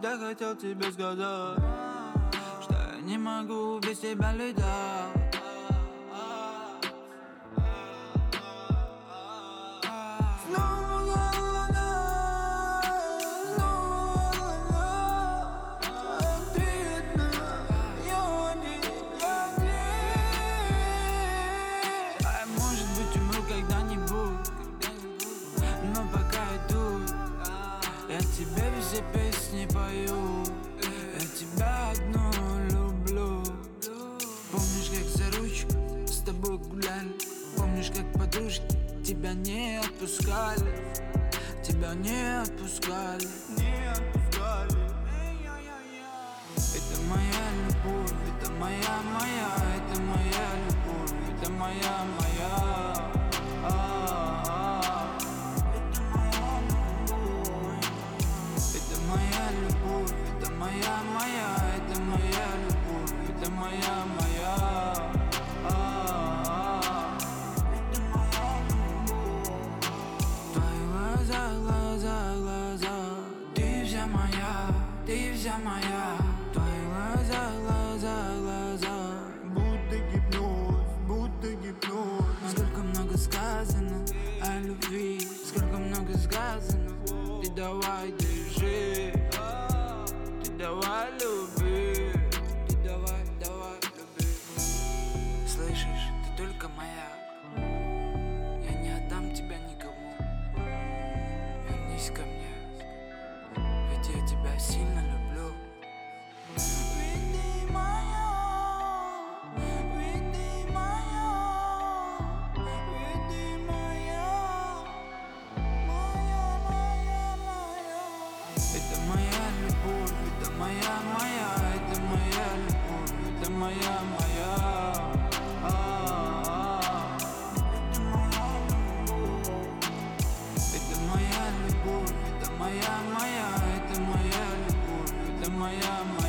всегда хотел тебе сказать, что я не могу без тебя летать. Но пока я тут, я тебе все песни пою. Я тебя одну люблю. Помнишь, как за ручку с тобой гуляли? Помнишь, как подружки тебя не отпускали? Тебя не отпускали. Это моя любовь, это моя, это моя любовь, это моя. Это моя любовь, это моя. Твои глаза, ты вся моя, ты вся моя. Твои глаза, будто гипноз. Сколько много сказано о любви, сколько много сказано. Ты давай держи, ты давай люби, ты давай люби. Слышишь, ты только моя, я не отдам тебя никому. Вернись ко мне, ведь я тебя сильно люблю. Это моя любовь, это моя, это моя любовь, это моя. Это моя любовь, это моя, это моя любовь, это моя.